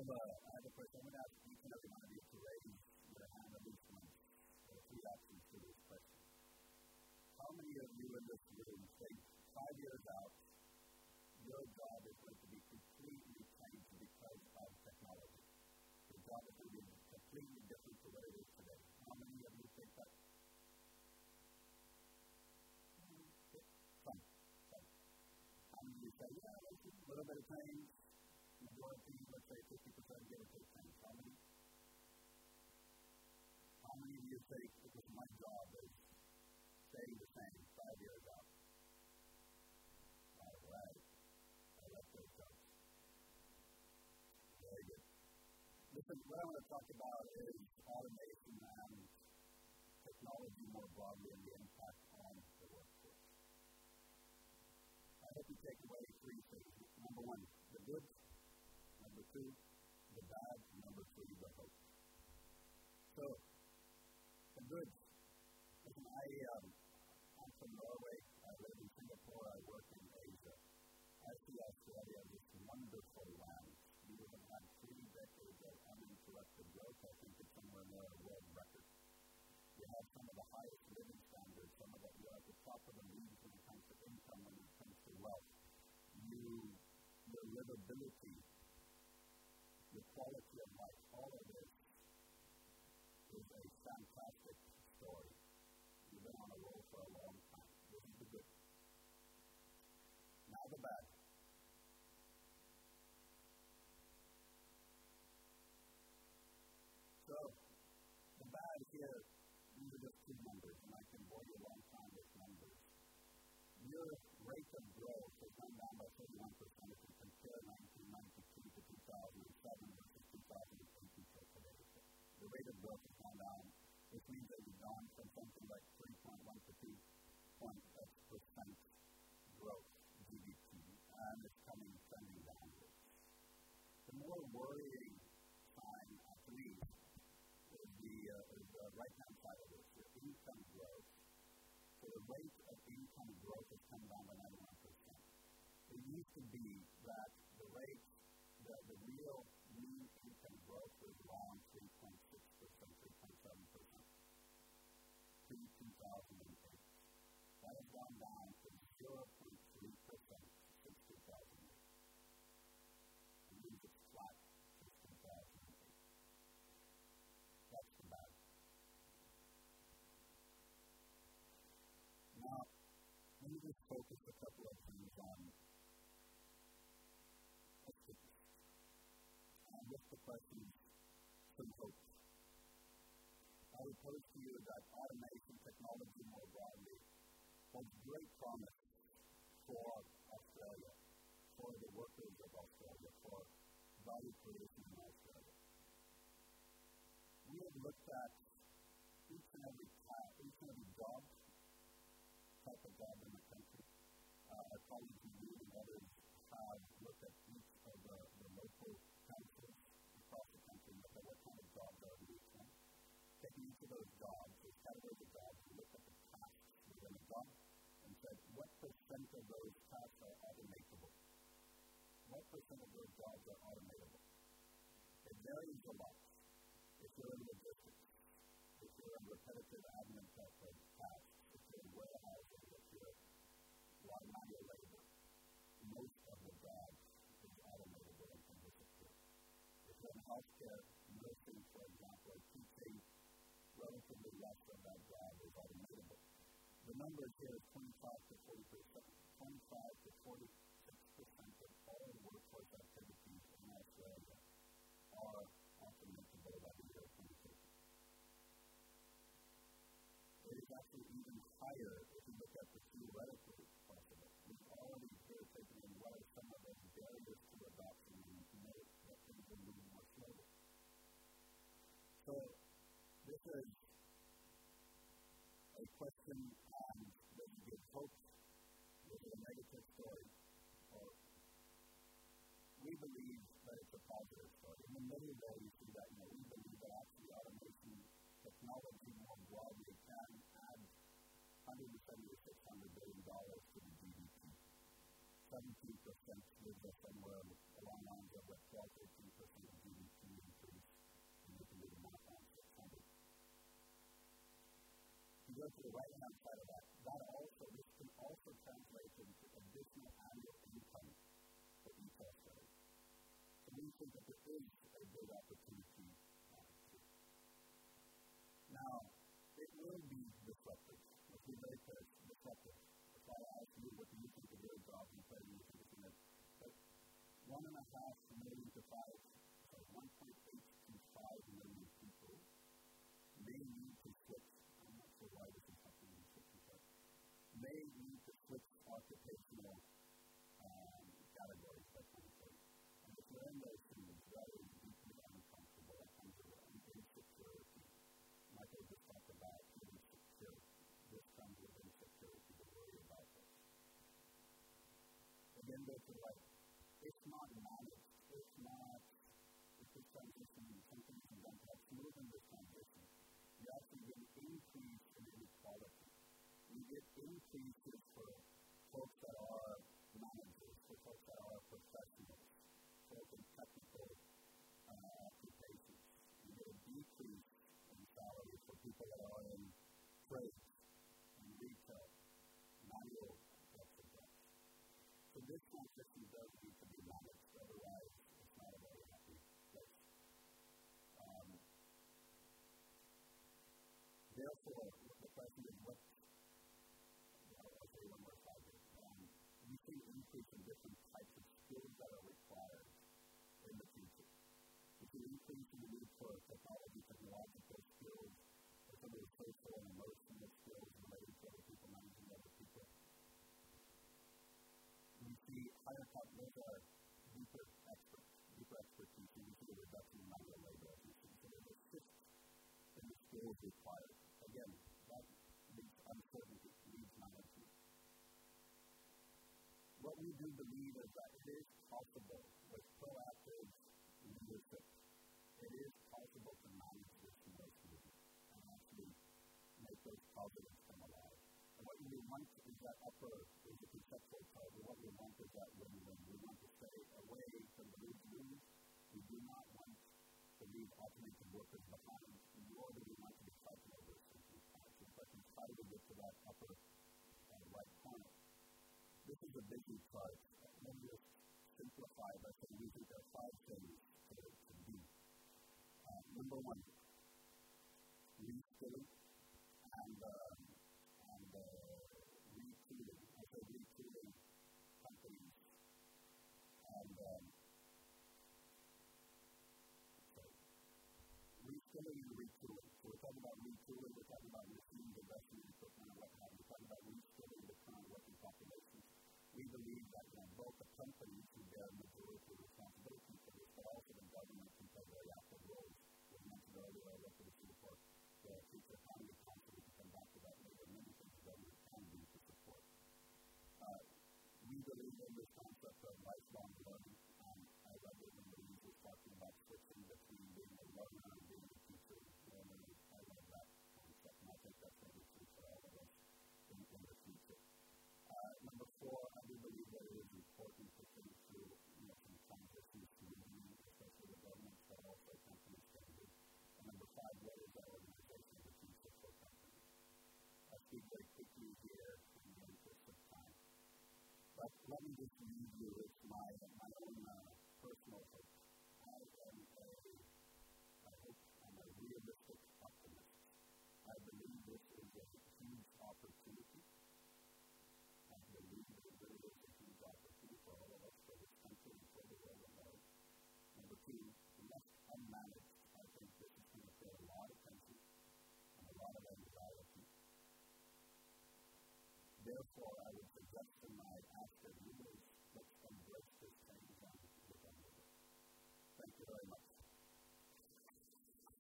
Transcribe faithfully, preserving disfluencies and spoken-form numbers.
have a, I have a question. I'm going to ask each and every one of you to raise your hand at least once. There are three options for this question. How many of you in this room think five years out, your job is going to be completely changed because of technology? Your job is going to be completely different to what it is today. How many of you think that? Some. Some. How many of you say, yeah, a little bit of change? Majority, let's say fifty percent give or take change. How many? How many of you think it was my job is staying the same five years out? All right. I like those jobs. Very good. Listen, what I want to talk about is automation and technology more broadly and the impact on the workforce. I hope you take away three things. Number one, the good. Number two, the bad. Number three, the hope. So, the good. Listen, I, um, I'm from Norway. I live in Singapore. I work in Asia. I see Australia as this wonderful land. We have had three decades of uninterrupted growth. I think it's somewhere near a world record. We have some of the highest living standards. Some of the, we are at the top of the league when it comes to income, when it comes to wealth. You, your livability, the quality of life, all of this is a fantastic story. You've been on a roll for a long time. This is the good. Now the bad. So, the bad here, these are just two numbers, and I can bore you a long time with numbers. Your rate of growth has gone down by thirty-one percent if you compare nineteen ninety-two to two thousand seven versus two thousand eight until today. The rate of growth has gone down, which means that we've gone from something like three point one to two point six percent growth G D P, and it's coming trending downwards. The more worrying sign uh, to me is the, uh, is the right-hand side of this, the income growth. So the rate of income growth has come down by ninety-one percent. It used to be that the rate, the, the real mean income growth was around three point six percent, three point seven percent to two thousand eight. That has gone down to zero point three percent since two thousand eight. It means it's flat since two thousand eight. That's the bad. Now, let me just focus a couple of things on activities. And with the question, some hope. I would pose to you that automation technology more broadly holds great promise for Australia, for the workers of Australia, for value creation in Australia. We have looked at each and every task, each and every job, type of job in the country. Uh, our colleagues in you and others have looked at each of the, the local councils across the country and looked at what kind of jobs are in each one. Taking each of those jobs, those categories of jobs, we looked at the tasks within a job and said, what percent of those tasks are automatable? What percent of those jobs are automatable? It varies a lot. If you're in logistics, if you're in repetitive admin type of tasks, if you're in warehousing, if you're a lot of manual labor, most of the job is automatable in terms of support. If you're in healthcare, nursing, for example, teaching, relatively less of that job is automatable. The numbers here is twenty-five to forty percent. twenty-five to forty-six percent of all workforce activities in Australia are automatable by the year twenty fifty. It is actually even higher if you look at the theoretically possible. We've already here taken in what are some of those barriers to adoption and make that things will move more slowly. So, this is a question um, that you give hope. This is a negative story. Or we believe that it's a positive story. In the middle there, you see that, you know, we believe that actually automation technology more broadly can add one hundred seventy to six hundred billion dollars to the G D P. seventeen percent gives us somewhere along lines of what twelve to eighteen percent of G D go to the right-hand side of that, that also, this can also translate into additional annual income for each hospital. So we think that there is a big opportunity uh, here. Now, it will be disruptive. Let's be very clear, disruptive. If I ask you what do you think of your job, you say you think it's good. But one and a half million to five, sorry, one point eight to five million people may need to switch. I'm not sure why this is happening in switching, but may need to switch occupational um, categories, that kind of thing. And if you're in those things, that is deeply uncomfortable. That comes with insecurity. Michael just talked about insecurity. This comes with insecurity to worry about this. Again, go to the right. It's not managed. It's not, if this transition, something is done to help smoothen this transition. You actually get an increase in inequality. You get increases for folks that are managers, for folks that are professionals, folks in technical uh, occupations. You get a decrease in salary for people that are in trade, in retail, manual types of jobs. So this transition does need to be managed, otherwise it's not a very happy place. Um, therefore, the question is what, I'll say one more slide here. Um, we see an increase in different types of skills that are required in the future. We see an increase in the need for technology, technological skills, for some of the social and emotional skills related to other people, managing other people. We see higher top, those are deeper experts, deeper expertise, and we see a reduction in manual labor as we see. So there's a shift in the skills required. Again, that leads uncertainty, leads management. What we do believe is that it is possible with proactive leadership, it is possible to manage this more smoothly and actually make those positives come alive. And what we want is that upper, is a conceptual part, what we want is that win-win. We want to stay away from the lose-lose. We do not want to leave automated workers behind, nor do we want to be fighting over something passion. But we try to get to that upper uh, right corner. This is a busy chart. Let me just simplify by saying we think there are five things to, to do. Uh, number one, reskilling and, uh, and uh, retooling. I say retooling companies. And um, sorry, reskilling and retooling. So we're talking about retooling, we're talking about machines, investment in equipment, and what have you. We're talking about reskilling the current working population. We believe that you know, both the companies who bear majority of responsibility for this, but also the government can play very active roles. As mentioned earlier, I worked with the Singapore the Future Economy Council. We can come back to that later. Many things the government can do to support. Uh, we believe in this concept of lifelong learning. Um, I love it when Louise was talking about switching between being a learner and being a teacher. Learner, I love that concept, and I think that's going to be true for all of us in, in the future. Uh, number four, I do believe that it is important to think through you know, some transitions smoothly, especially the government, but also companies can do. And number five, what is our organization of the future for companies? I'll speak very quickly here in the interest of time. But let me just leave you with my, my own uh, personal hope. I am a, I hope I'm a realistic optimist. I believe this is a huge opportunity. I believe that it really is a huge opportunity for all of us, for this country, and for the world at large. Number two, left unmanaged, I think this is going to create a lot of tension and a lot of anxiety. Therefore, I would suggest to my active leaders, let's embrace this change and get on with it. Thank you very much.